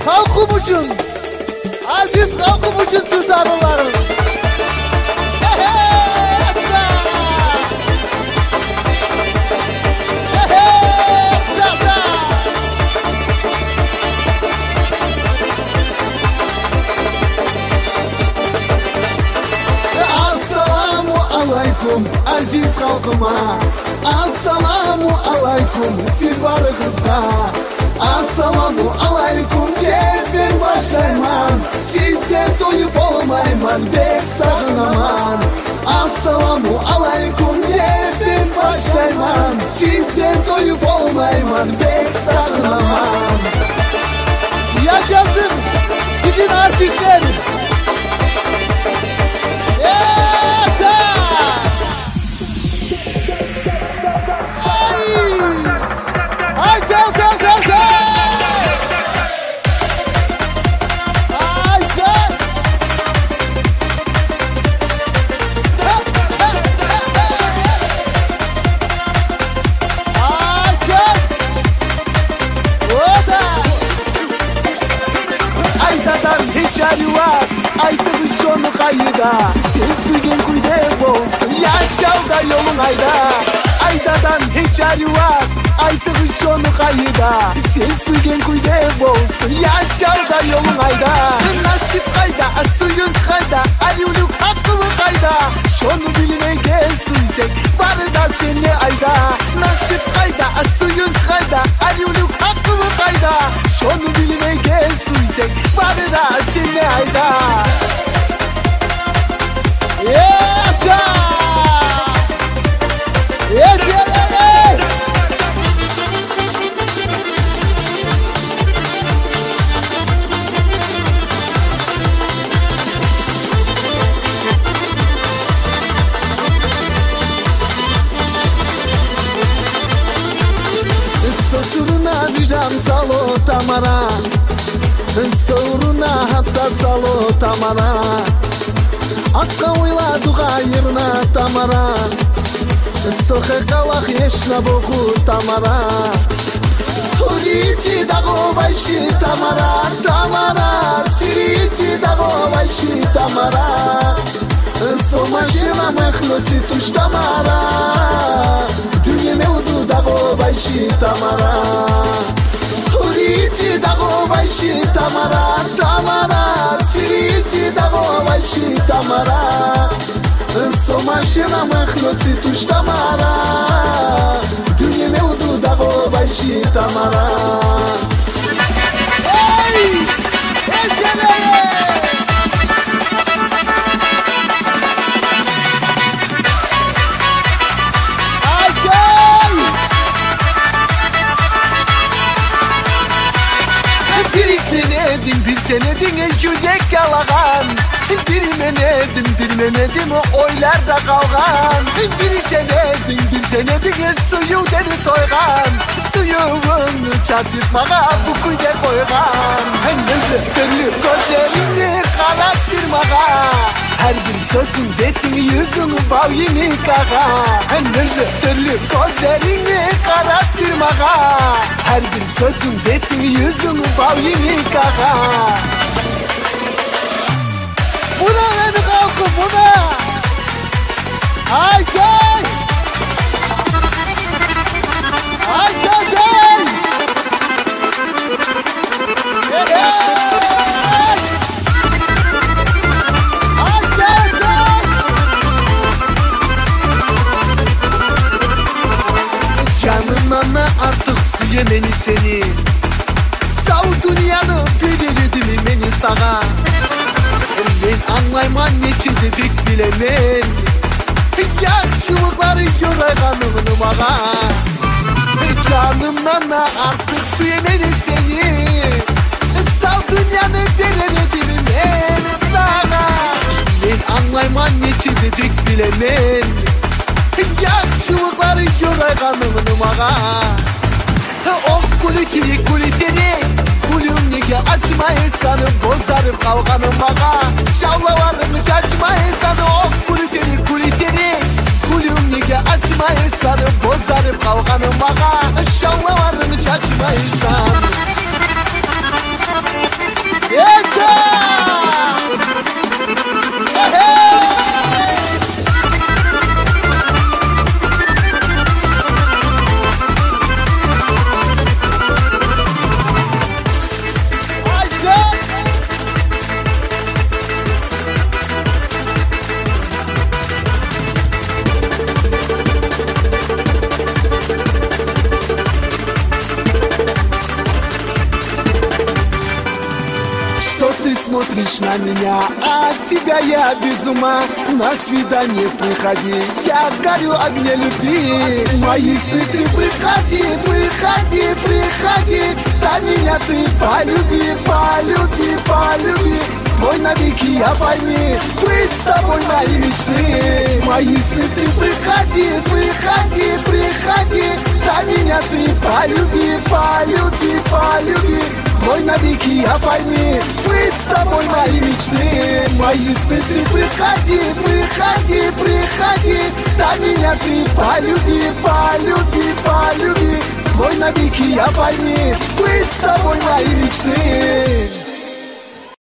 halkım için, aziz halkım için söz arılarım. Aziz halkıma, assalamu alaikum siz varınızda. Assalamu alaikum diye ben başlayman, sizden doyup olmayman pek sağınaman. Assalamu alaikum diye ben başlayman, sizden doyup olmayman pek sağınaman. Yaşasın gidin artistler. Ay sen sen sen sen. Ay sen. Ay sen. Oda. Aytadan hicari var. Aytığı şonu kayıda. Sensizgen kuyde olsun. Yaşalda yolun ayda. Aytadan hicari var. Aytığı şonu kayıda. Sensizgen kuyde olsun. Yaşalda yolun ayda. Nasip kayda, suyun kayda. Alyuluk hakkımı kayda. Şonu biline gel suysek. Barı da seni ayda. Nasip kayda, suyun kayda. Alyuluk hakkımı kayda. Şonu biline gel suysek. Barı da seni ayda. Yeter! Yeter! Sosuruna vicdan salo tamara. Soğuruna hatta salo tamara. Asqa oyladık ayırına tamara. Soxe qalaq yeşna boku tamara. Huriti dago bayşi tamara. Tamara siriti dago bayşi tamara. Somaşina mehloci tuş tamara. Dünya mevdu dago bayşi tamara. Huriti dago bayşi tamara. Tamara siriti dago bayşi tamara. Somaşina mehloci tuş tamara. Dünya mevdu dago bayşi tamara. Hey! Eselere! Bir senedin yürek yalagan. Biri menedim bir menedim oylarda kavgan. Bir senedin suyu dedi toygan. Suyunu çatırtmağa bu kuyda koygan. Nöbetli gözlerini karartırmağa. Her bir sözün betin yüzünü bağını kağa. Nöbetli gözlerini karartırmağa. Her bir sözün betin yüzünü bağını kağa. Buna beni kalkın buna. Ay sen. Ay sen sen. Hey. Ay sen sen. Canından artık suyemeni seni. Sav dünyanı bilirdim beni sana. Ben anlayman neçidi bik bilemen. Yaşlılıkları göre kanımını bana. Canımdan artık suyemeni seni. Sal dünyanı veremedim ben sana. Ben anlayman neçidi bik bilemen. Yaşlılıkları göre kanımını bana. Oh kulitini kulitini. Kulüm nege açma insanı bozarım kavganımağa. Şavlavarını açma insanı oh kulitini kulitini. Kulüm nege açma insanı bozarım kavganımağa. Şavlavarını açma insanı. смотришь на меня, от тебя я без ума. На свидание приходи, я горю огне любви. Мои сны ты приходи, приходи, приходи. Да меня ты полюби, полюби, полюби. Твой навеки я пойми, быть с тобой мои мечты. Мои сны ты приходи, приходи, приходи. Да меня ты полюби, полюби, полюби. Твой навеки я пойми, быть с тобой мои мечты. Мои сны ты приходи, приходи, приходи. Да меня ты полюби, полюби, полюби. Твой навеки я пойми, быть с тобой мои мечты.